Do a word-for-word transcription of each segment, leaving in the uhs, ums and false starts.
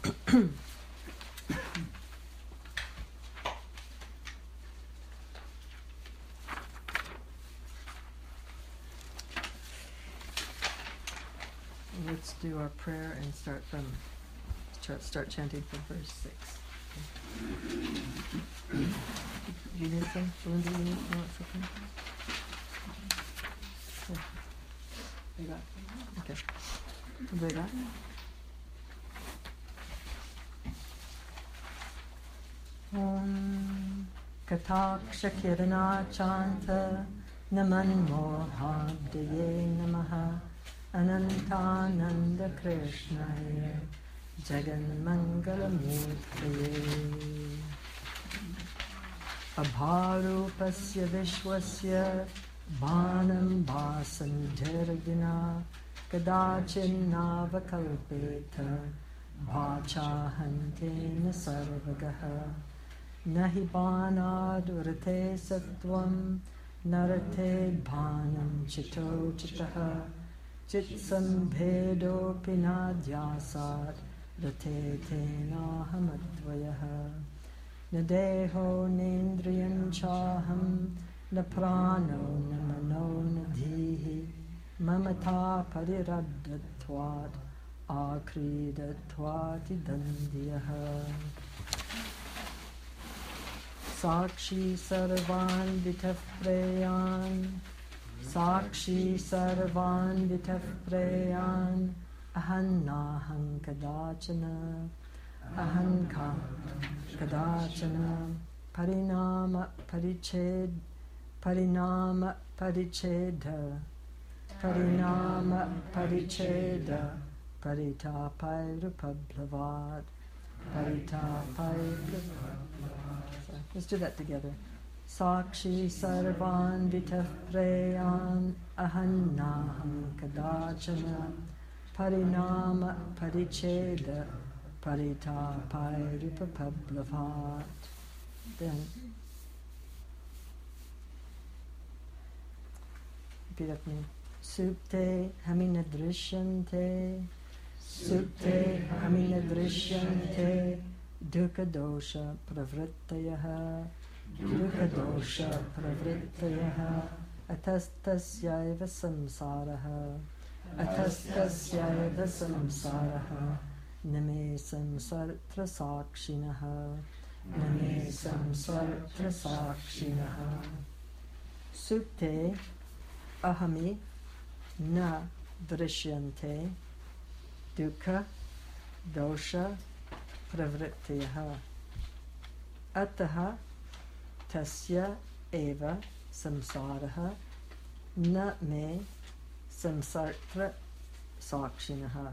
Let's do our prayer and start from start, start chanting from verse six. Okay. You need some? Linda, you need you want something? Yeah. You got? Okay. What do you got? Om Kataksha Kirana Chanta Namanmohabdaye Namaha Anantananda Krishnaya Jaganmangalamurtaye Abharupasya Vishwasya Bhanam Bhasam Jaragina Kadachinavakalpeta Bhachahantena Sarvagaha Nahi Banadurate Sattvam Narate Bhanam Chito Chitaha Chitsam Bhedo Pinadyasat Rate Tenahamadvayaha Nadeho Nendriyan Chaham Naprano Namano Nadhihi Mamata Pariraddatvat Akridattvati Dandiyaha Sakshi Sarvan Vitafreyan Sakshi Sarvan Vitafreyan Ahannaham Kadachana Ahanka Kadachana Parinama Pariched Parinama Paricheda Parinama Paricheda Paritapairupabhlavat Paritapairupabhlavat. Let's do that together. Sakshi Sarvan Vitafreyan Ahannaham Kadachana Parinama Paricheda Paritapairupabhlavat. Then repeat after me. Supte Haminadrishyante Supte Haminadrishyante Dukadosha Pravrittayaha Dukadosha Pravrittayaha Atastasyaiva Samsaraha Atastasyaiva Samsaraha Name Samsartra Sakshinaha Name Samsartra Sakshinaha Supte Ahami Na Drishyante Dukkha Dosha Pravrittiyaha Ataha Tasya Eva Samsaraha Na Me Samsartra Sakshinaha.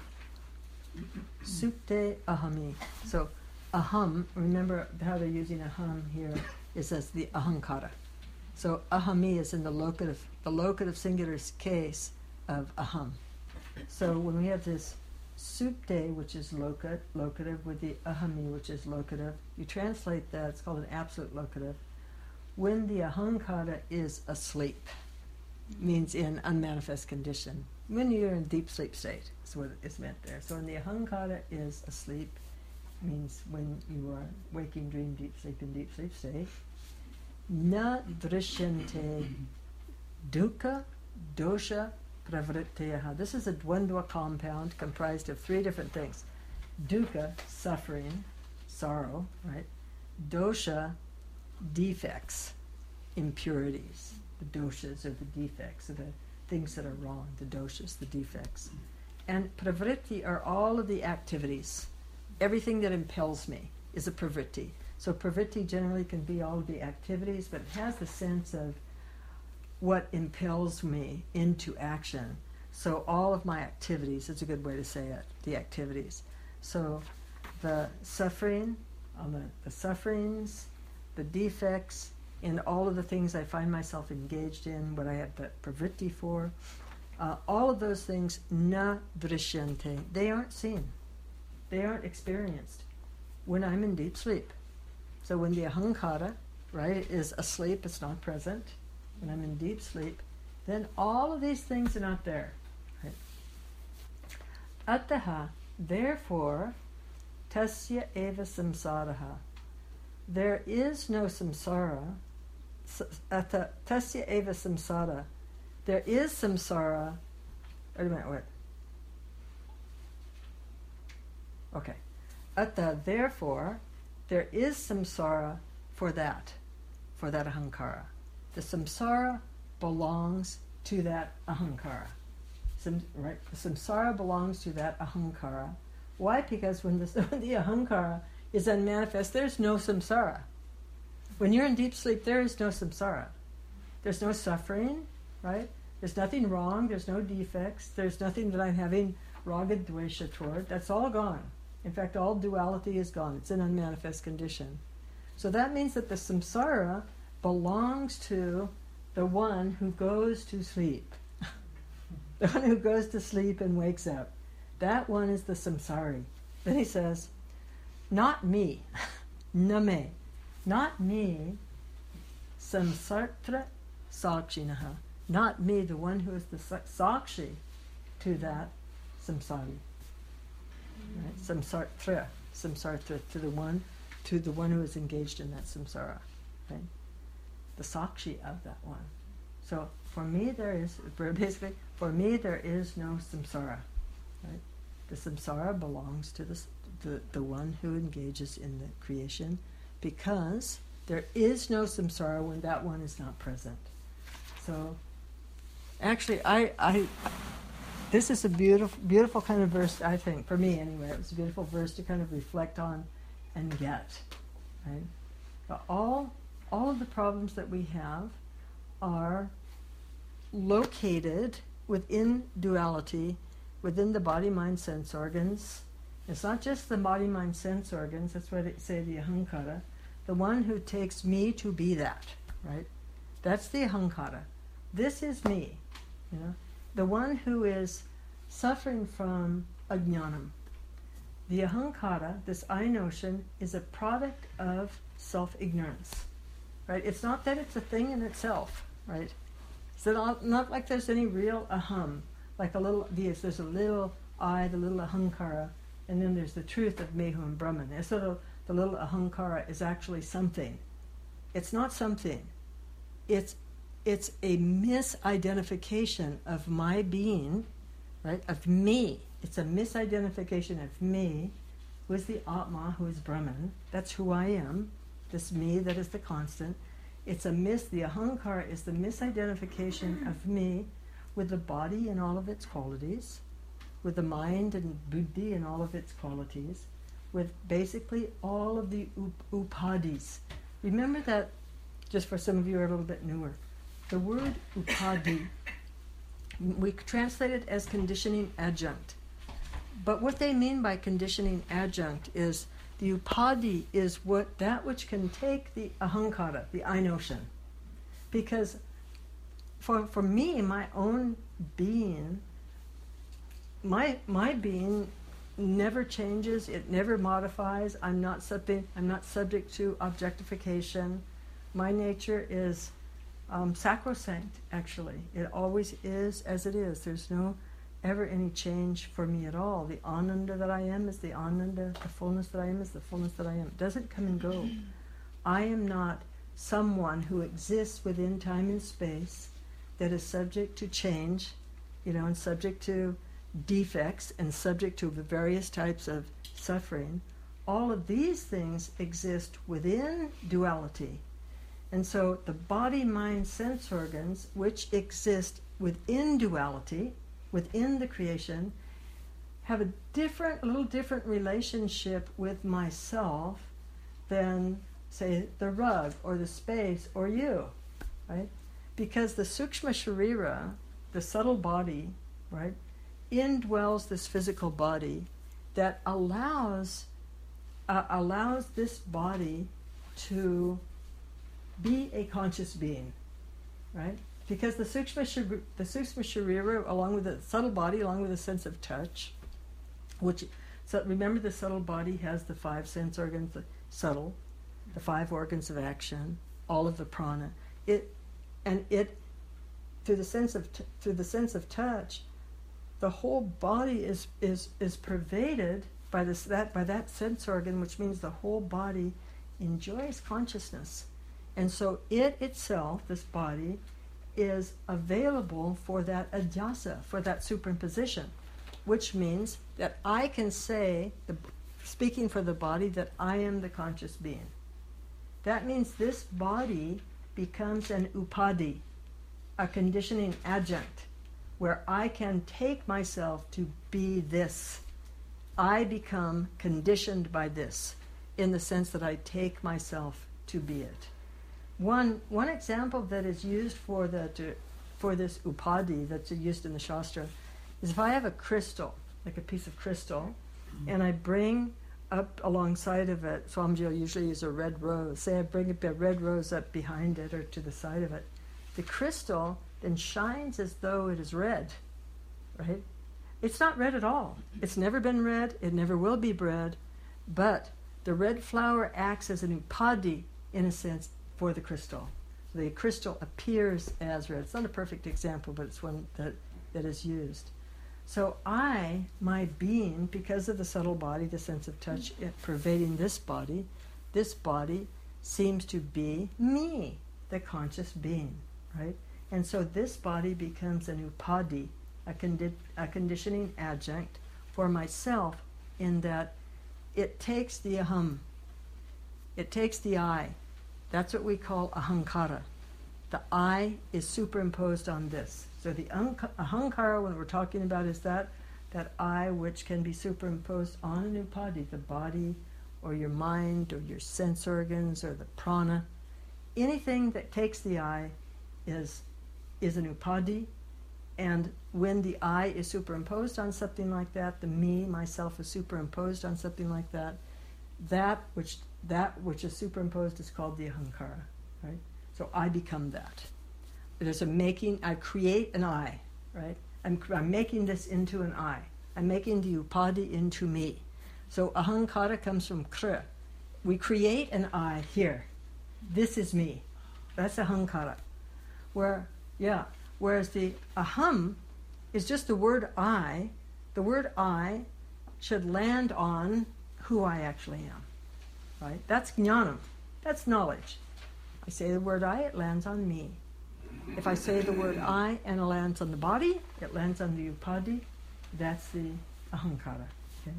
Supte Ahami. So Aham, remember how they're using Aham here is as the Ahankara. So ahami is in the locative, the locative singular case of aham. So when we have this supte, which is locat, locative, with the ahami, which is locative, you translate that, it's called an absolute locative. When the ahankara is asleep, means in unmanifest condition. When you're in deep sleep state, is what is meant there. So when the ahankara is asleep, means when you are waking, dream, deep sleep, in deep sleep state. Na drishyante dukkha dosha pravritteyaha. This is a dvandva compound comprised of three different things. Dukkha, suffering, sorrow, right? Dosha, defects, impurities. The doshas are the defects, are the things that are wrong, the doshas, the defects. And pravritti are all of the activities. Everything that impels me is a pravritti. So pravritti generally can be all of the activities, but it has the sense of what impels me into action. So all of my activities, it's a good way to say it, the activities. So the suffering, on the, the sufferings, the defects, in all of the things I find myself engaged in, what I have the pravritti for, uh, all of those things, na drishyante, they aren't seen. They aren't experienced when I'm in deep sleep. So when the ahankara, right, is asleep, it's not present. When I'm in deep sleep, then all of these things are not there. Right? Ataha, therefore, tasya eva samsaraha. There is no samsara. Ata tasya eva samsara. There is samsara. Wait a minute, wait. Okay. Ata, therefore, there is samsara for that, for that ahankara. The samsara belongs to that ahankara. Sam, right? The samsara belongs to that ahankara. Why? Because when the, when the ahankara is unmanifest, there's no samsara. When you're in deep sleep, there is no samsara. There's no suffering, right? There's nothing wrong. There's no defects. There's nothing that I'm having raga dvesha toward. That's all gone. In fact, all duality is gone. It's an unmanifest condition. So that means that the samsara belongs to the one who goes to sleep. The one who goes to sleep and wakes up. That one is the samsari. Then he says, not me, name, not me, samsartra sakshinaha, not me, the one who is the sakshi to that samsari. Right? Samsartra, samsartra, to the one, to the one who is engaged in that samsara, right? The sakshi of that one. So for me there is, basically, for me there is no samsara, right? The samsara belongs to the, the, the one who engages in the creation, because there is no samsara when that one is not present. So actually I, I this is a beautiful beautiful kind of verse, I think, for me anyway. It was a beautiful verse to kind of reflect on and get, right? But all all of the problems that we have are located within duality, within the body, mind, sense organs. It's not just the body, mind, sense organs. That's what it say, the ahankara. The one who takes me to be that, right? That's the ahankara. This is me, you know. The one who is suffering from ajnanam. The ahankara, this I notion, is a product of self-ignorance, right? It's not that it's a thing in itself, right? It's not, not like there's any real aham, like a little, there's a little I, the little ahankara, and then there's the truth of Mehu and Brahman. It's sort of, the little ahankara is actually something. It's not something. It's it's a misidentification of my being, right? Of me. It's a misidentification of me, who is the Atma, who is Brahman. That's who I am. This me that is the constant. It's a mis. The ahankara is the misidentification of me with the body and all of its qualities, with the mind and buddhi and all of its qualities, with basically all of the up- upadhis. Remember that, just for some of you who are a little bit newer, the word upadhi, we translate it as conditioning adjunct. But what they mean by conditioning adjunct is the upadhi is what that which can take the ahankara, the I notion. Because for for me, my own being, my my being never changes, it never modifies. I'm not something I'm not subject to objectification. My nature is um, sacrosanct, actually. It always is as it is. There's no ever any change for me at all. The ananda that I am is the ananda, the fullness that I am is the fullness that I am. It doesn't come and go. I am not someone who exists within time and space that is subject to change, you know, and subject to defects and subject to the various types of suffering. All of these things exist within duality. And so the body, mind, sense organs, which exist within duality, within the creation, have a different, a little different relationship with myself than, say, the rug or the space or you, right? Because the sukshma sharira, the subtle body, right, indwells this physical body that allows uh, allows this body to be a conscious being, right? Because the sukshma shir- the sukshma sharira, along with the subtle body, along with the sense of touch, which, so remember, the subtle body has the five sense organs, the subtle, the five organs of action, all of the prana. It and it through the sense of t- through the sense of touch, the whole body is is is pervaded by this that by that sense organ, which means the whole body enjoys consciousness. And so it itself, this body, is available for that adhyasa, for that superimposition, which means that I can say, the, speaking for the body, that I am the conscious being. That means this body becomes an upadi, a conditioning adjunct, where I can take myself to be this. I become conditioned by this, in the sense that I take myself to be it. One one example that is used for the to, for this upadi that's used in the Shastra is if I have a crystal, like a piece of crystal, and I bring up alongside of it, Swamiji will usually use a red rose. Say I bring a red rose up behind it or to the side of it. The crystal then shines as though it is red, right? It's not red at all. It's never been red. It never will be red. But the red flower acts as an upadi, in a sense, for the crystal. The crystal appears as red. It's not a perfect example, but it's one that, that is used. So I, my being, because of the subtle body, the sense of touch it pervading this body, this body seems to be me, the conscious being, right? And so this body becomes an upadi, a, condi- a conditioning adjunct for myself, in that it takes the aham, it takes the I. That's what we call ahankara. The I is superimposed on this. So the ahankara, when we're talking about, is that that I which can be superimposed on an upadi, the body or your mind or your sense organs or the prana. Anything that takes the I is is an upadi, and when the I is superimposed on something like that, the me, myself, is superimposed on something like that, that which that which is superimposed is called the ahankara, right? So I become that. There's a making, I create an I, right? I'm, I'm making this into an I. I'm making the upadi into me. So ahankara comes from kra. We create an I here. This is me. That's ahankara. Where, yeah, whereas the aham is just the word I. The word I should land on who I actually am, right? That's jnanam. That's knowledge. I say the word I, it lands on me. If I say the word I and it lands on the body, it lands on the upadi. That's the ahankara. Okay?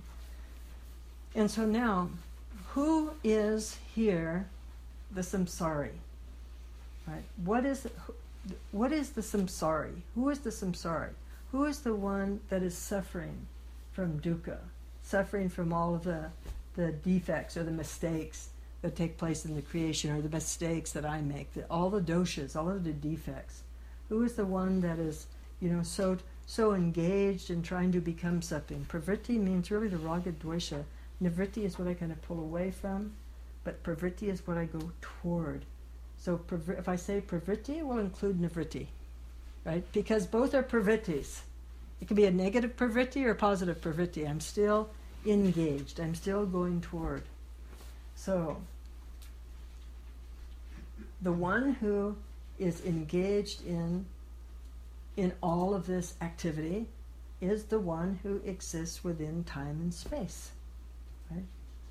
And so now, who is here the samsari? Right? What is what is the samsari? Who is the samsari? Who is the one that is suffering from dukkha, suffering from all of the the defects or the mistakes that take place in the creation, or the mistakes that I make, the, all the doshas, all of the defects? Who is the one that is, you know, so so engaged in trying to become something? Pravritti means really the raga dvesha. Nivritti is what I kind of pull away from, but pravritti is what I go toward. So pravri- if I say pravritti, it will include nivritti, right? Because both are pravrittis. It can be a negative pravritti or a positive pravritti. I'm still engaged. I'm still going toward. So, the one who is engaged in in all of this activity is the one who exists within time and space. Right?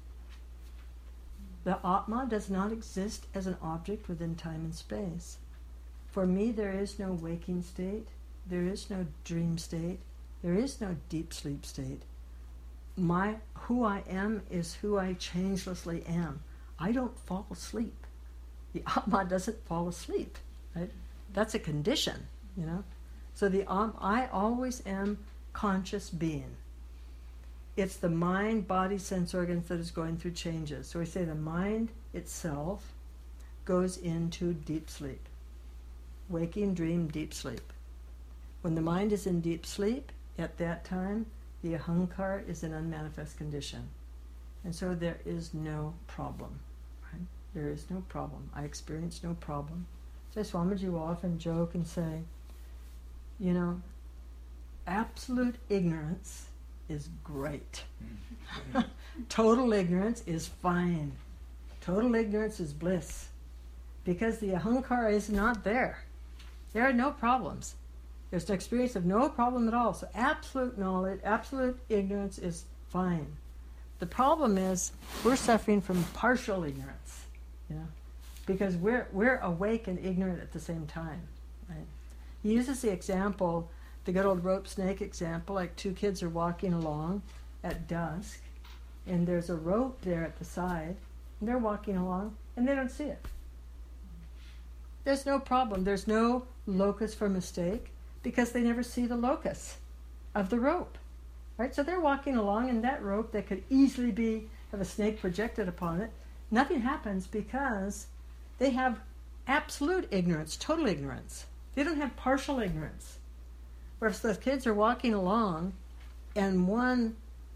The Atma does not exist as an object within time and space. For me, there is no waking state, there is no dream state, there is no deep sleep state. My who I am is who I changelessly am. I don't fall asleep. The Atma doesn't fall asleep. Right? That's a condition, you know. So the um, I always am conscious being. It's the mind, body, sense organs that is going through changes. So we say the mind itself goes into deep sleep. Waking, dream, deep sleep. When the mind is in deep sleep, at that time, the ahankara is an unmanifest condition. And so there is no problem. Right? There is no problem. I experience no problem. So Swamiji will often joke and say, you know, absolute ignorance is great. Total ignorance is fine. Total ignorance is bliss. Because the ahankara is not there. There are no problems. There's an experience of no problem at all. So absolute knowledge, absolute ignorance is fine. The problem is we're suffering from partial ignorance, you know, because we're we're awake and ignorant at the same time. Right? He uses the example, the good old rope snake example, like two kids are walking along at dusk, and there's a rope there at the side, and they're walking along, and they don't see it. There's no problem. There's no locus for mistake, because they never see the locus of the rope. Right? So they're walking along, and that rope that could easily be have a snake projected upon it, nothing happens because they have absolute ignorance, total ignorance. They don't have partial ignorance. Whereas the kids are walking along, and one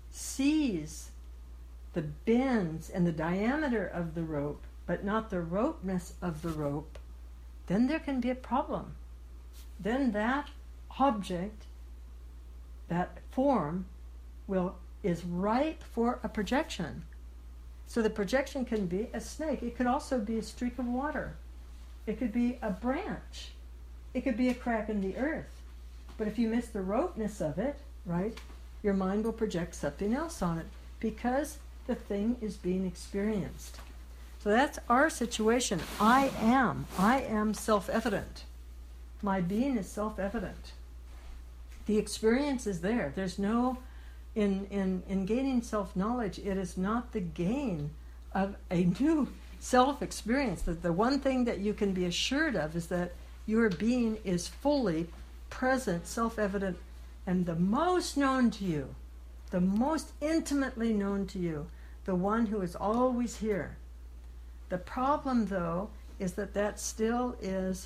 sees the bends and the diameter of the rope, but not the ropeness of the rope, then there can be a problem. Then that object, that form, will is ripe for a projection. So the projection can be a snake. It could also be a streak of water. It could be a branch. It could be a crack in the earth. But if you miss the ropeness of it, right, your mind will project something else on it because the thing is being experienced. So that's our situation. I am. I am self-evident. My being is self-evident. The experience is there. There's no, in, in, in gaining self-knowledge, it is not the gain of a new self-experience. The, the one thing that you can be assured of is that your being is fully present, self-evident, and the most known to you, the most intimately known to you, the one who is always here. The problem, though, is that that still is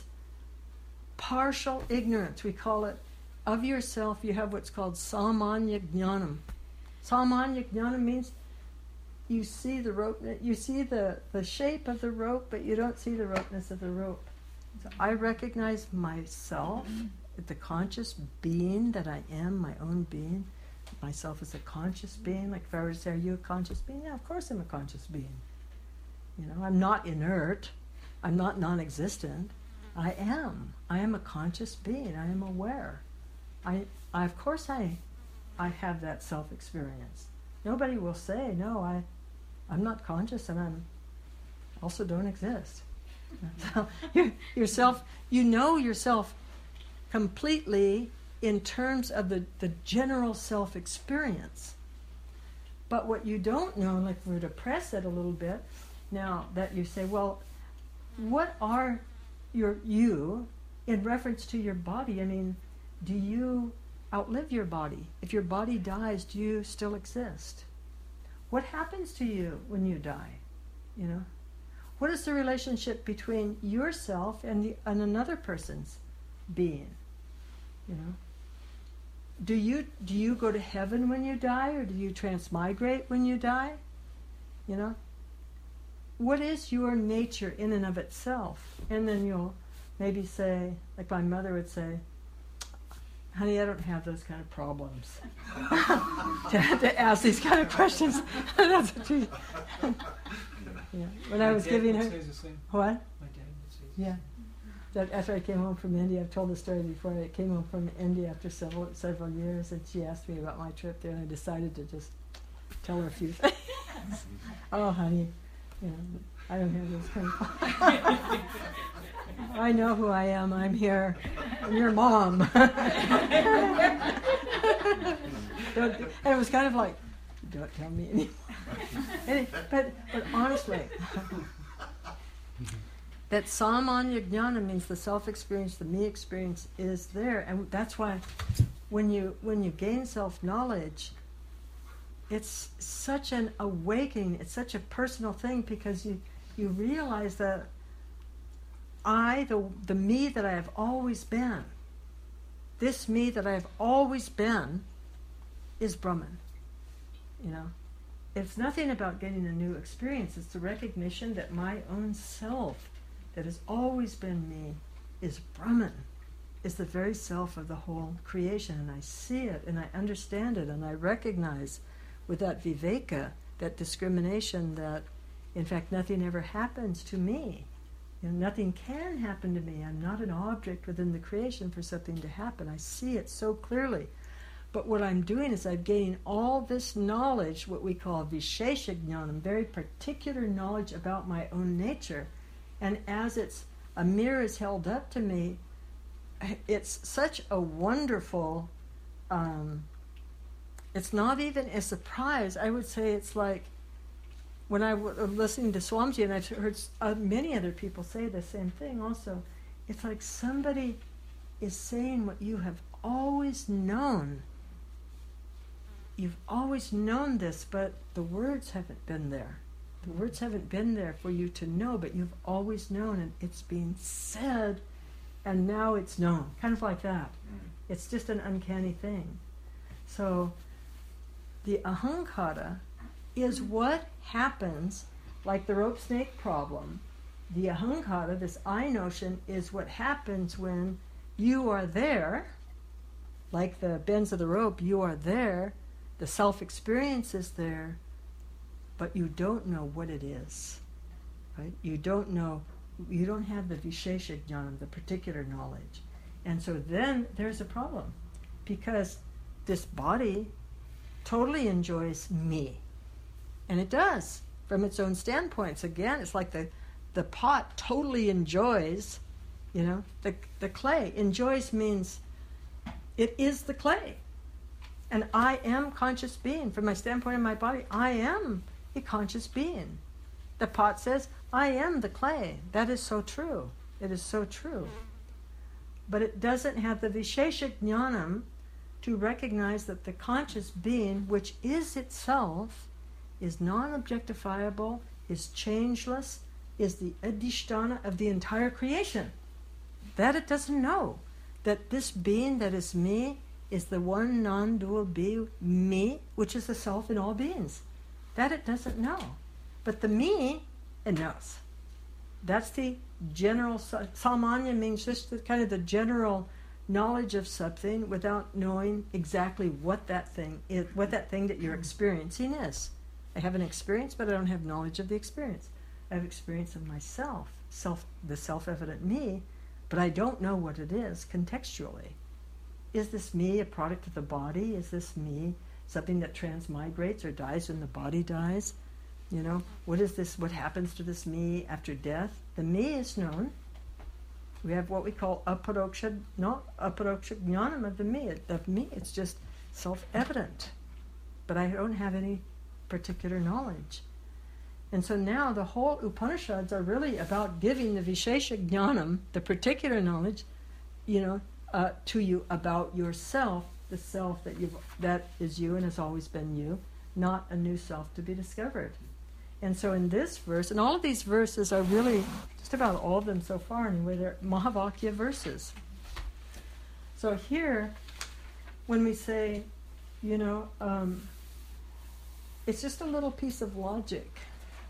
partial ignorance. We call it, of yourself, you have what's called samanya jnanam. Samanya jnanam means you see the rope, you see the, the shape of the rope, but you don't see the ropeness of the rope. So I recognize myself, the conscious being that I am, my own being. Myself as a conscious being. Like if I were to say, are you a conscious being? Yeah, of course I'm a conscious being. You know, I'm not inert. I'm not non-existent. I am. I am a conscious being. I am aware. I, I of course I, I have that self-experience. Nobody will say, no, I, I'm not conscious and I'm also don't exist. So you, yourself, you know yourself completely in terms of the, the general self-experience. But what you don't know, like if we were to press it a little bit, now that you say, well, what are your you in reference to your body? I mean, do you outlive your body? If your body dies, do you still exist? What happens to you when you die? You know? What is the relationship between yourself and the and another person's being? You know? Do you do you go to heaven when you die, or do you transmigrate when you die? You know? What is your nature in and of itself? And then you'll maybe say, like my mother would say, honey, I don't have those kind of problems. to, to ask these kind of questions. That's what she... yeah. When My I was dad giving would her... say the same. What? My dad would say the Yeah. same. That after I came home from India, I've told the story before, I came home from India after several several years, and she asked me about my trip there, and I decided to just tell her a few things. Oh, honey, you know, I don't have those kind of... I know who I am. I'm here. I'm your mom. And it was kind of like, don't tell me anymore. And it, but, but honestly, that samanya jnana means the self-experience, the me experience is there. And that's why when you when you gain self-knowledge, it's such an awakening, it's such a personal thing, because you, you realize that I, the, the me that I have always been, this me that I have always been, is Brahman. You know, it's nothing about getting a new experience. It's the recognition that my own self, that has always been me, is Brahman, is the very self of the whole creation. And I see it, and I understand it, and I recognize with that viveka, that discrimination, that in fact nothing ever happens to me. You know, nothing can happen to me. I'm not an object within the creation for something to happen. I see it so clearly. But what I'm doing is I'm gaining all this knowledge, what we call Vishesha Jnanam, very particular knowledge about my own nature. And as it's a mirror is held up to me, it's such a wonderful, um, it's not even a surprise. I would say it's like, when I was listening to Swamiji, and I've heard uh, many other people say the same thing also, it's like somebody is saying what you have always known. You've always known this, but the words haven't been there. The words haven't been there for you to know, but you've always known, and it's being said, and now it's known. Kind of like that. Mm. It's just an uncanny thing. So the ahankara is what happens, like the rope snake problem. The ahankara, this I notion, is what happens when you are there, like the bends of the rope, you are there, the self-experience is there, but you don't know what it is, right? You don't know, you don't have the Vishesha Jnanam, the particular knowledge. And so then there's a problem, because this body totally enjoys me. And it does, from its own standpoints. Again, it's like the, the pot totally enjoys, you know, the, the clay. Enjoys means it is the clay. And I am conscious being. From my standpoint in my body, I am a conscious being. The pot says, I am the clay. That is so true. It is so true. But it doesn't have the Vishesha Jnanam to recognize that the conscious being, which is itself, is non-objectifiable, is changeless, is the adhisthana of the entire creation. That it doesn't know. That this being that is me is the one non-dual be me, which is the self in all beings. That it doesn't know. But the me, it knows. That's the general, samanya means just the, kind of the general knowledge of something without knowing exactly what that thing is, what that thing that you're experiencing is. I have an experience, but I don't have knowledge of the experience. I have experience of myself, self, the self-evident me, but I don't know what it is contextually. Is this me a product of the body? Is this me something that transmigrates or dies when the body dies? You know, what is this, what happens to this me after death? The me is known. We have what we call aparoksha, no, aparoksha jnanam of the me. Of me, it's just self-evident. But I don't have any particular knowledge. And so now the whole Upanishads are really about giving the Vishesha Jnanam, the particular knowledge, you know, uh, to you about yourself, the self that you've that is you and has always been you, not a new self to be discovered. And so in this verse, and all of these verses are really, just about all of them so far anyway, they're Mahavakya verses. So here, when we say, you know, um, it's just a little piece of logic.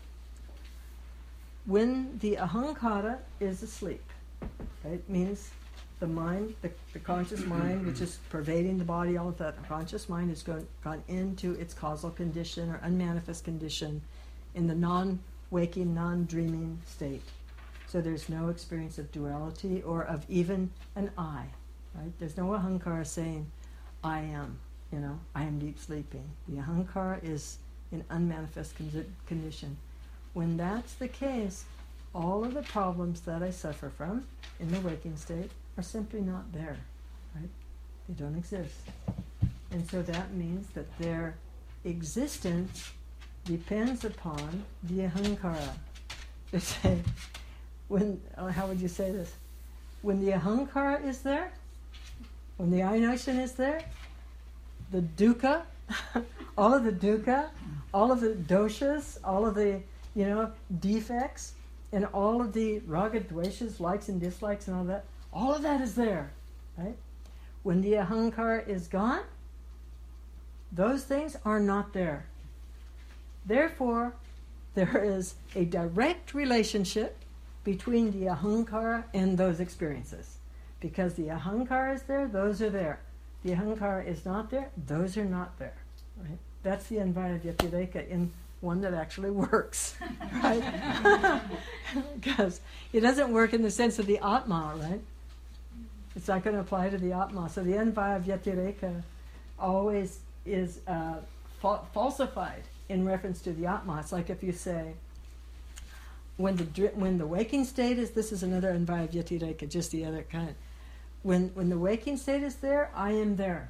When the ahankara is asleep, right, means the mind, the, the conscious mind, which is pervading the body, all of that, the conscious mind has gone, gone into its causal condition or unmanifest condition in the non-waking, non-dreaming state. So there's no experience of duality or of even an I, right? There's no ahankara saying, I am, you know, I am deep sleeping. The ahankara is in unmanifest con- condition. When that's the case, all of the problems that I suffer from in the waking state are simply not there, right? They don't exist. And so that means that their existence depends upon the ahankara. They say, when, uh, how would you say this? When the ahankara is there, when the I notion is there, the dukkha, all of the dukkha, all of the doshas, all of the, you know, defects, and all of the raga, dveshas, likes and dislikes and all that, all of that is there, right? When the ahankara is gone, those things are not there. Therefore, there is a direct relationship between the ahankara and those experiences. Because the ahankara is there, those are there. The ahankara is not there, those are not there, right? That's the Anvaya Vyatireka in one that actually works, right? Because it doesn't work in the sense of the Atma, right? It's not going to apply to the Atma. So the Anvaya Vyatireka always is uh, fa- falsified in reference to the Atma. It's like if you say, when the dr- when the waking state is, this is another Anvaya Vyatireka, just the other kind. When when the waking state is there, I am there.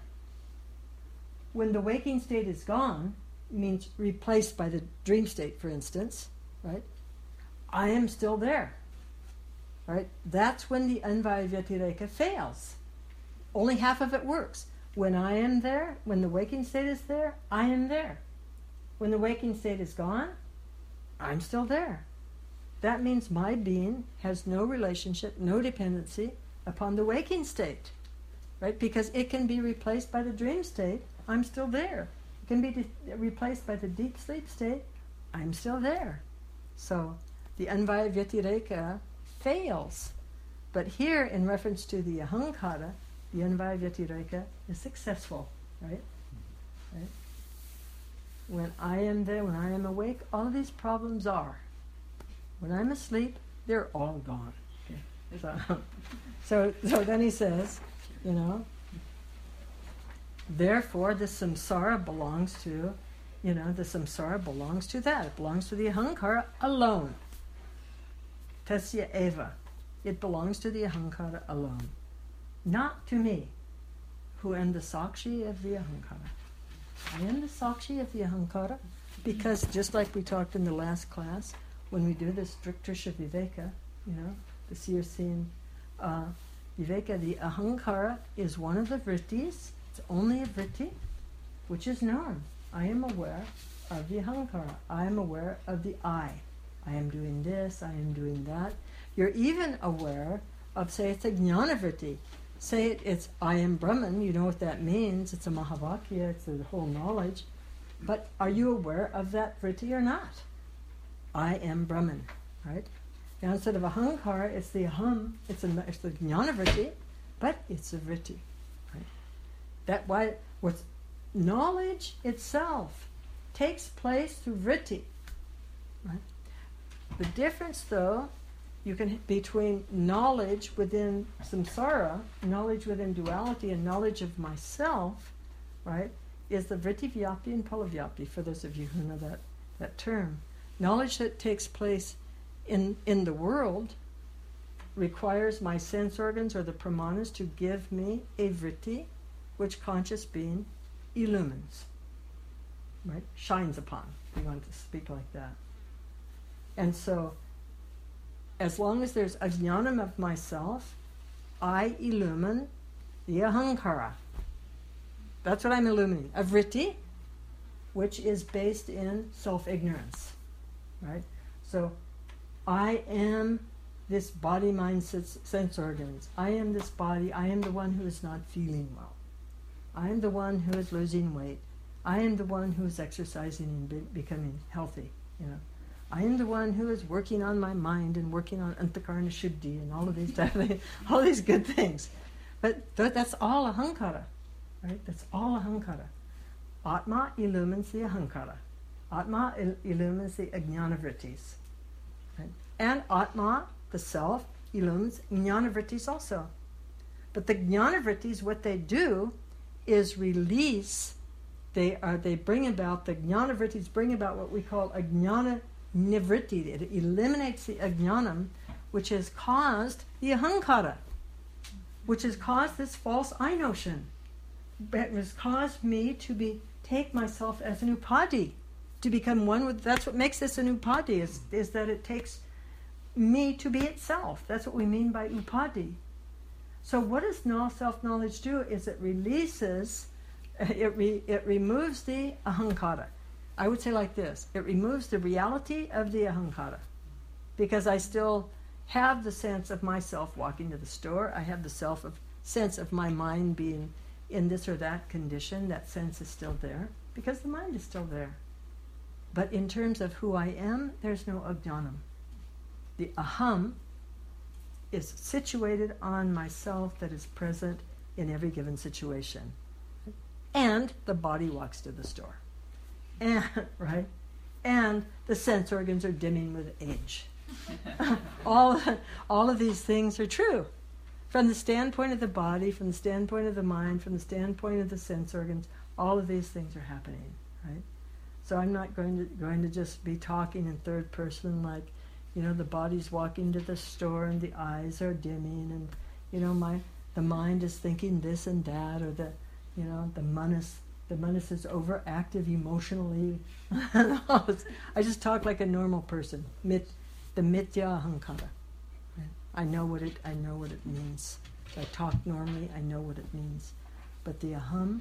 When the waking state is gone, means replaced by the dream state, for instance, right? I am still there, right? That's when the Anvaya Vyatireka fails. Only half of it works. When I am there, when the waking state is there, I am there. When the waking state is gone, I'm still there. That means my being has no relationship, no dependency upon the waking state, right? Because it can be replaced by the dream state, I'm still there. It can be de- replaced by the deep sleep state, I'm still there. So the Anvaya Vyatireka fails. But here, in reference to the Ahankara, the Anvaya Vyatireka is successful, right? right? When I am there, when I am awake, all of these problems are. When I'm asleep, they're all gone. Okay. So, so, so then he says, you know, therefore the samsara belongs to, you know, the samsara belongs to that. It belongs to the ahankara alone. Tasya eva. It belongs to the ahankara alone. Not to me, who am the sakshi of the ahankara. I am the sakshi of the ahankara because, just like we talked in the last class, when we do the strictrisha viveka, you know, the seer scene uh, viveka, the ahankara is one of the vrittis. It's only a vritti, which is known. I am aware of the ahankara. I am aware of the I. I am doing this, I am doing that. You're even aware of, say, it's a jnana vritti. Say it, it's I am Brahman, you know what that means. It's a mahavakya, it's the whole knowledge. But are you aware of that vritti or not? I am Brahman, right? Now instead of ahankara, it's the aham, it's, a, it's the jnana vritti, but it's a vritti, right? That why what's knowledge itself takes place through vritti, right? The difference, though, you can between knowledge within samsara, knowledge within duality, and knowledge of myself, right, is the vritti vyapti and palavyapti, for those of you who know that, that term. Knowledge that takes place in, in the world requires my sense organs or the pramanas to give me a vritti, which conscious being illumines, right, shines upon, if you want to speak like that. And so, as long as there's ajnanam of myself, I illumine the ahankara. That's what I'm illuminating. A vritti, which is based in self-ignorance, right? So, I am this body, mind, sense organs. I am this body. I am the one who is not feeling well. I am the one who is losing weight. I am the one who is exercising and be- becoming healthy, you know. I am the one who is working on my mind and working on antakarna shuddhi and all of these type of things, all these good things. But th- that's all ahankara, right? That's all ahankara. Atma illumines the ahankara. Atma il- illumines the ajnana vrittis. Right? And Atma, the self, illumines jnana vrittis also. But the jnana vrittis, what they do is release, they are they bring about, the jnana vrittis bring about what we call ajnana nivritti. It eliminates the ajnanam, which has caused the ahankara, which has caused this false I notion. It has caused me to be take myself as an upadi, to become one with. That's what makes this an upadi, is, is that it takes me to be itself. That's what we mean by upadi. So what does no self-knowledge do? Is it releases, it re, it removes the ahankara. I would say like this, it removes the reality of the ahankara, because I still have the sense of myself walking to the store. I have the self of sense of my mind being in this or that condition. That sense is still there, because the mind is still there. But in terms of who I am, there's no ajnanam. The aham is situated on myself that is present in every given situation. And the body walks to the store. And, right? And the sense organs are dimming with age. all, all of these things are true. from the standpoint of the body, from the standpoint of the mind, from the standpoint of the sense organs, all of these things are happening, right? So I'm not going to going to just be talking in third person like, you know, the body's walking to the store and the eyes are dimming and, you know, my the mind is thinking this and that, or the, you know, the manas, the manas is overactive emotionally. I just talk like a normal person. Mit, the mitya ahankara. I know what it. I know what it means. If I talk normally, I know what it means. But the aham,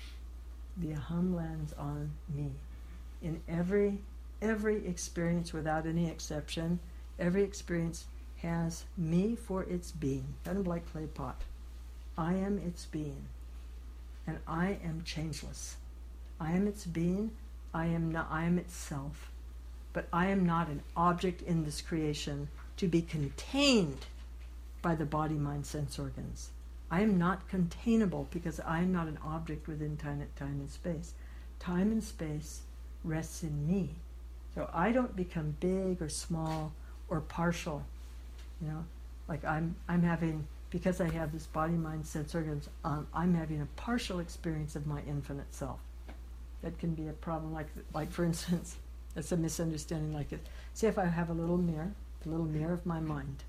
the aham lands on me. In every every experience, without any exception, every experience has me for its being. Kind of like clay pot. I am its being, and I am changeless. I am its being. I am not. I am itself, but I am not an object in this creation to be contained by the body, mind, sense organs. I am not containable because I am not an object within time, time and space. Time and space rests in me. So I don't become big or small or partial. You know, like I'm I'm having, because I have this body, mind, sense organs, um, I'm having a partial experience of my infinite self. That can be a problem. Like, like for instance, it's a misunderstanding like this. Say if I have a little mirror, the little mirror of my mind,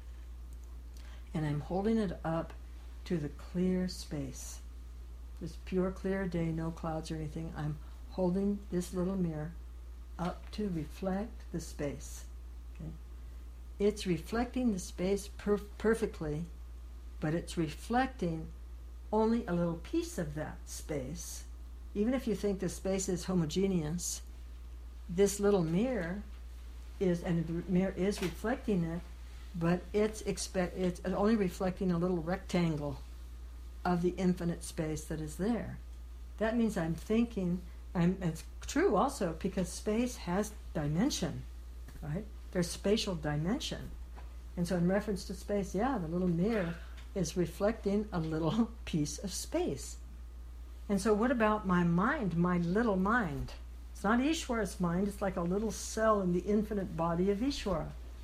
and I'm holding it up to the clear space, this pure clear day, no clouds or anything. I'm holding this little mirror up to reflect the space. Okay? It's reflecting the space perf- perfectly, but it's reflecting only a little piece of that space. Even if you think the space is homogeneous, this little mirror is, and the mirror is reflecting it, but it's expect it's only reflecting a little rectangle of the infinite space that is there. That means I'm thinking, I'm, it's true also because space has dimension, right? There's spatial dimension. And so in reference to space, yeah, the little mirror is reflecting a little piece of space. And so what about my mind, my little mind? It's not Ishwara's mind, it's like a little cell in the infinite body of Ishwara.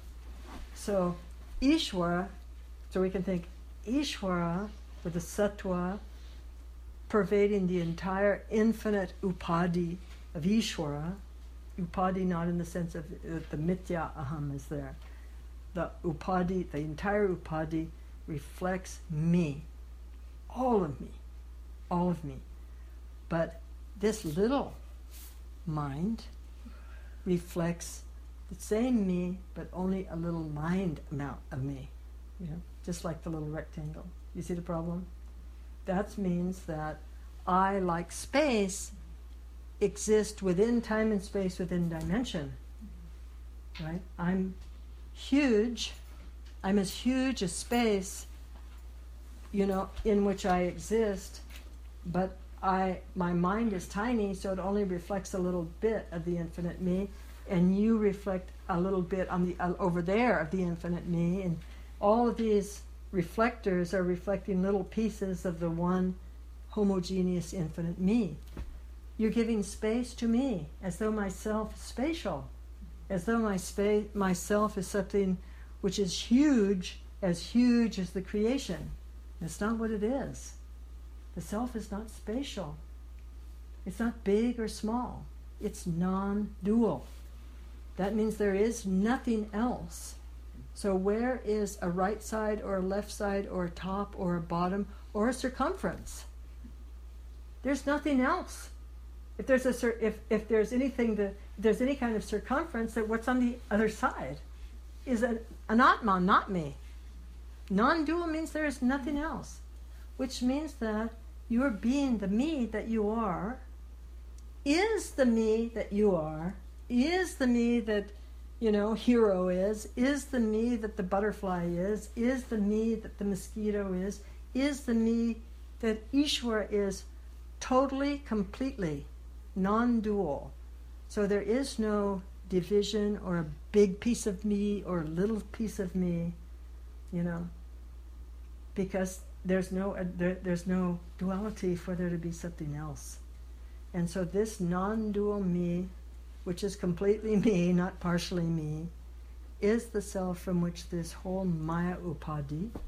So Ishwara, so we can think Ishwara with the sattva pervading the entire infinite upadhi of Ishwara. Upadhi not in the sense of uh, the mitya aham is there. The upadhi, the entire upadhi reflects me, all of me, all of me. But this little mind reflects the same me, but only a little mind amount of me, you know, just like the little rectangle. You see the problem? That means that I, like space, exist within time and space, within dimension, right? I'm huge. I'm as huge as space, you know, in which I exist, but I, my mind is tiny, so it only reflects a little bit of the infinite me, and you reflect a little bit on the uh, over there of the infinite me, and all of these reflectors are reflecting little pieces of the one homogeneous infinite me. You're giving space to me, as though myself is spatial, as though my spa- myself is something which is huge, as huge as the creation. That's not what it is. The self is not spatial. It's not big or small. It's non-dual. That means there is nothing else. So where is a right side or a left side or a top or a bottom or a circumference? There's nothing else. If there's a cir- if if there's anything that if there's any kind of circumference, that what's on the other side is an, an atman, not me. Non-dual means there is nothing else, which means that your being, the me that you are, is the me that you are, is the me that, you know, hero is, is the me that the butterfly is, is the me that the mosquito is, is the me that Ishwara is, totally, completely, non-dual. So there is no division or a big piece of me or a little piece of me, you know, because there's no uh, there, there's no duality for there to be something else. And so this non-dual me, which is completely me, not partially me, is the self from which this whole Maya Upadhi,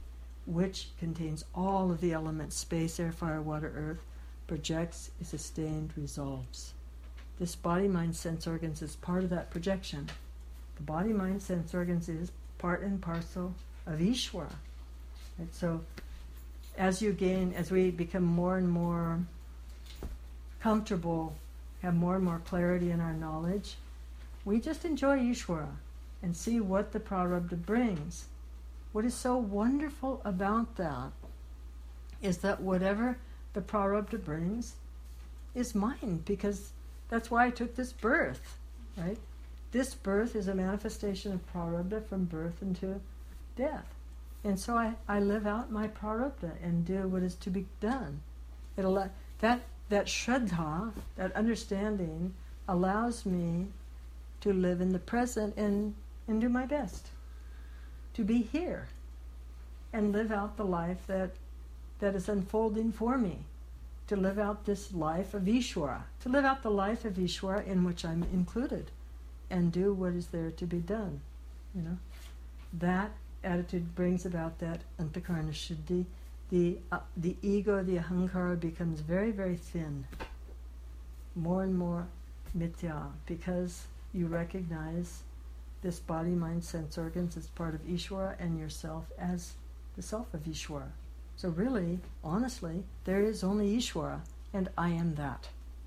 which contains all of the elements, space, air, fire, water, earth, projects, is sustained, resolves. This body, mind, sense organs is part of that projection. The body, mind, sense organs is part and parcel of Ishvara. Right? So as you gain, as we become more and more comfortable, have more and more clarity in our knowledge, we just enjoy Ishvara and see what the Prarabdha brings. What is so wonderful about that is that whatever the Prarabdha brings is mine, because that's why I took this birth, right? This birth is a manifestation of Prarabdha from birth into death. And so I, I live out my Prarabdha and do what is to be done. It allow, that, that Shraddha, that understanding, allows me to live in the present and, and do my best. To be here and live out the life that that is unfolding for me. To live out this life of Ishvara. To live out the life of Ishvara in which I'm included. And do what is there to be done. You know, that attitude brings about that antakarana shuddhi. The uh, the ego, the ahankara, becomes very, very thin. More and more mithya, because you recognize this body, mind, sense organs as part of Ishvara, and yourself as the self of Ishvara. So really, honestly, there is only Ishvara, and I am that.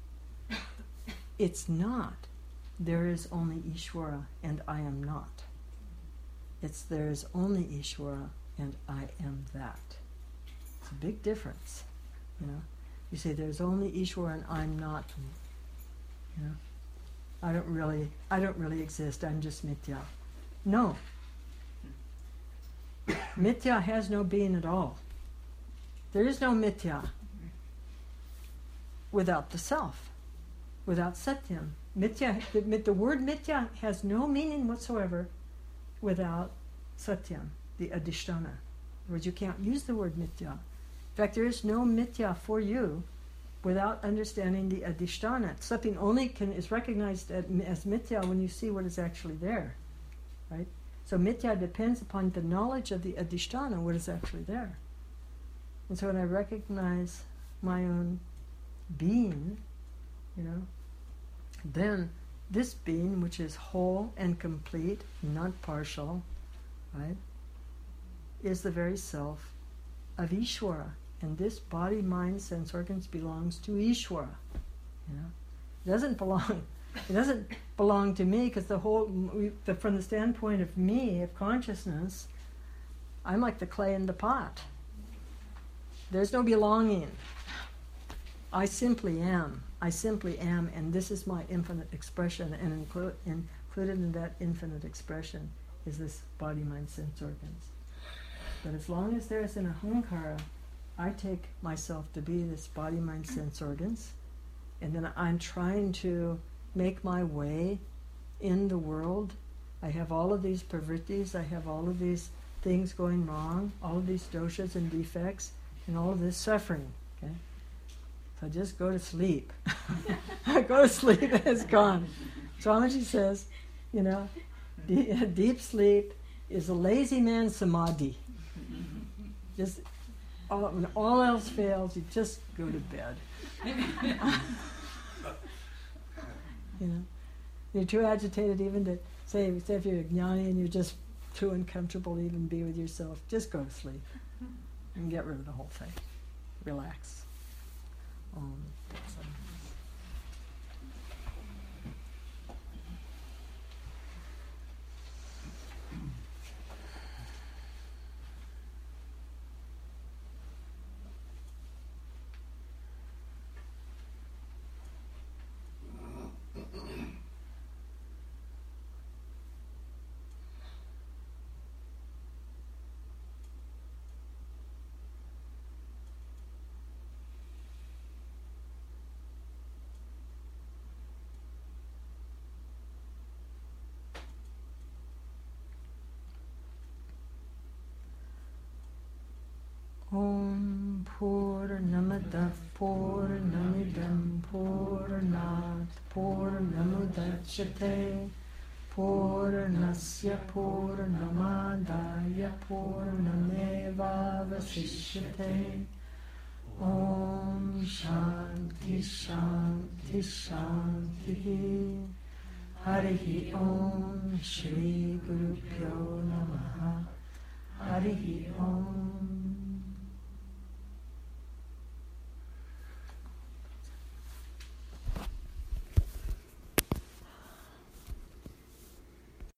It's not, there is only Ishvara, and I am not. It's there is only Ishvara, and I am that. It's a big difference, you know. You say there's only Ishvara, and I'm not, you know. I don't really, I don't really exist. I'm just mithya. No. Mithya has no being at all. There is no mithya without the self, without satyam. Mithya, the, the word mithya has no meaning whatsoever without satyam, the adhisthana. In other words, you can't use the word mithya. In fact, there is no mithya for you without understanding the adhisthana. Something only can is recognized as, as mithya when you see what is actually there, right? So mithya depends upon the knowledge of the adhisthana, what is actually there. And so when I recognize my own being, you know, then this being, which is whole and complete, not partial, right, is the very self of Ishvara. And this body, mind, sense organs belongs to Ishvara. You know, it doesn't belong. It doesn't belong to me, because the whole, we, the, from the standpoint of me, of consciousness, I'm like the clay in the pot. There's no belonging. I simply am. I simply am, and this is my infinite expression. And inclu- included in that infinite expression is this body, mind, sense organs. But as long as there is an ahankara, I take myself to be this body, mind, sense organs, and then I'm trying to make my way in the world. I have all of these pravrittis, I have all of these things going wrong, all of these doshas and defects, and all of this suffering. Okay, so just go to sleep. Go to sleep, and it's gone. Swamiji says, you know, d- deep sleep is a lazy man's samadhi. Just All, when all else fails, you just go to bed. You know, you're too agitated even to say, say if you're a jnani and you're just too uncomfortable to even be with yourself, just go to sleep and get rid of the whole thing. Relax. Um, so. Om Purnamada Purnamidam Purnat Purnamudachyate Purnasya Purnamadaya Purnamevavasishyate. Om Shanti Shanti Shanti. Harihi Om Shri Guru Pyo Namaha. Harihi Om.